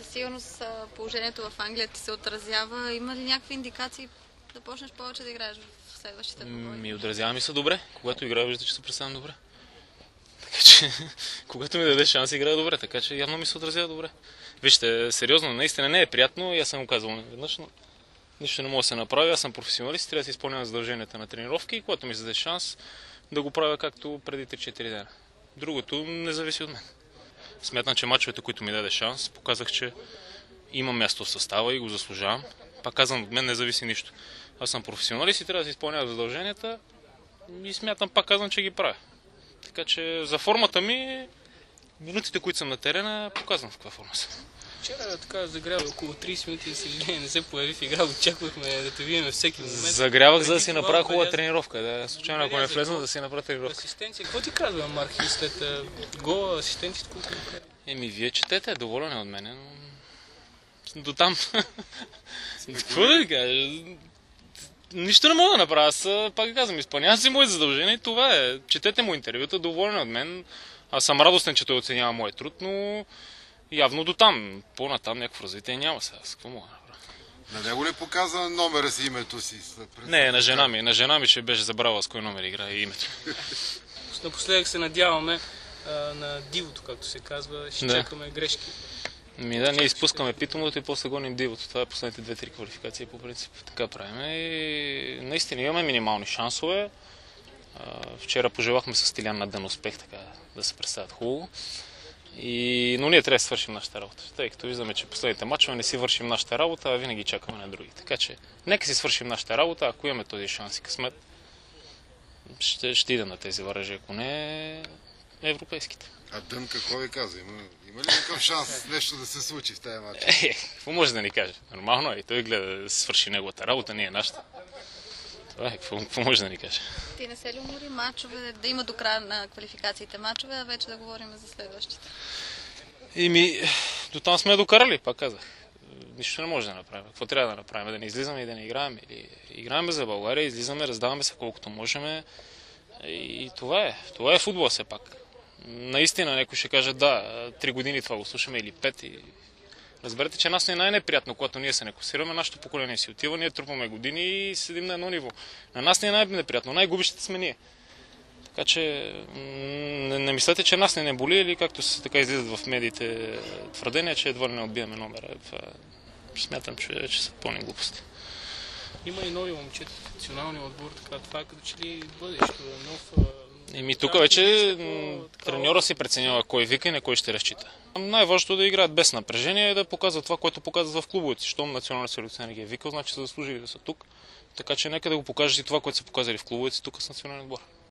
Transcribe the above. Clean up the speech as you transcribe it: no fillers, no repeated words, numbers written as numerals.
Със сигурност положението в Англия ти се отразява. Има ли някакви индикации да почнеш повече да играеш в следващите двобои? Отразява ми се добре. Когато играя, виждате, че се представям добре. Така че, когато ми даде шанс, играя добре. Така че явно ми се отразява добре. Вижте, сериозно, наистина не е приятно и аз съм го казвал неведнъж, но нищо не мога да се направи. Аз съм професионалист, трябва да си изпълнявам задълженията на тренировки и когато ми се даде шанс, да го правя както преди 3-4 дена. Другото не зависи от мен. Смятам, че мачовете, които ми даде шанс, показах, че има място в състава и го заслужавам. Пак казвам, от мен не зависи нищо. Аз съм професионалист и трябва да си изпълнявам задълженията и смятам, пак казвам, че ги правя. Така че за формата ми, минутите, които съм на терена, показвам в каква форма съм. Вчера така загрява около 30 минути, за съжаление не се появи в игра, очаквахме да те видим всеки момент. Загрявах, за да си направя хубава тренировка. Да, случайно, ако не влезна, да си направя тренировка. Асистенция. Какво ти казва Мархи след гола, асистенцията, които направи? Вие четете, доволен е от мене, но до там. Какво да ви кажа? Нищо не мога да направя. Аз пак казвам, изпълнявам си моите задължения и това е. Четете му интервюта, доволен е от мен. Аз съм радостен, че той оценява моят труд, но явно до там. По-натам някакво развитие няма сега. Какво мога да направя? На него ли показа номера си, името си? Не, на жена ми. На жена ми ще беше забравила с кой номер играе и името. Напоследък се надяваме на дивото, както се казва. Ще чакаме грешки. Ние изпускаме питомото и после гоним дивото. Това е последните 2-3 квалификации по принцип. Така правим и наистина имаме минимални шансове. Вчера пожелахме с Стилян на ден успех, така да се представят хубаво. Но ние трябва да свършим нашата работа, тъй като виждаме, че последните мачове не си вършим нашата работа, а винаги чакаме на други. Така че нека си свършим нашата работа, ако имаме този шанс и късмет, ще идем на тези варажи, ако не европейските. А Дън какво ви казва? Има ли такъв шанс нещо да се случи в тази матч? Какво може да ни каже? Нормално е и той гледа да свърши неговата работа, ние нашата. Това е, какво може да ни каже? Ти не се ли умори мачове, да има до края на квалификациите мачове, а вече да говорим за следващите? До там сме докарали, пак казах. Нищо не може да направим. Какво трябва да направим? Да не излизаме и да не играем? Или играем за България, излизаме, раздаваме се колкото можем. И това е. Това е футбол все пак. Наистина някой ще каже, да, 3 години това го слушаме или 5. И разберете, че нас не е най-неприятно, когато ние се не класираме, нашето поколение си отива, ние трупаме години и седим на едно ниво. На нас не е най-неприятно, най-губещите сме ние. Така че не мислете, че нас не боли или както се така излизат в медиите твърдения, че едва ли не отбиваме номера. Смятам, че са пълни глупости. Има и нови момчета в националния отбор, така това е като че ли бъдещето нов... Тук вече треньора си преценява кой вика и на кой ще разчита. Най-важното е да играят без напрежение и да показват това, което показват в клубовете. Щом национална селекционер ги е викал, значи са заслужили да са тук. Така че нека да го покажат и това, което са показали в клубовете тук с национален отбор.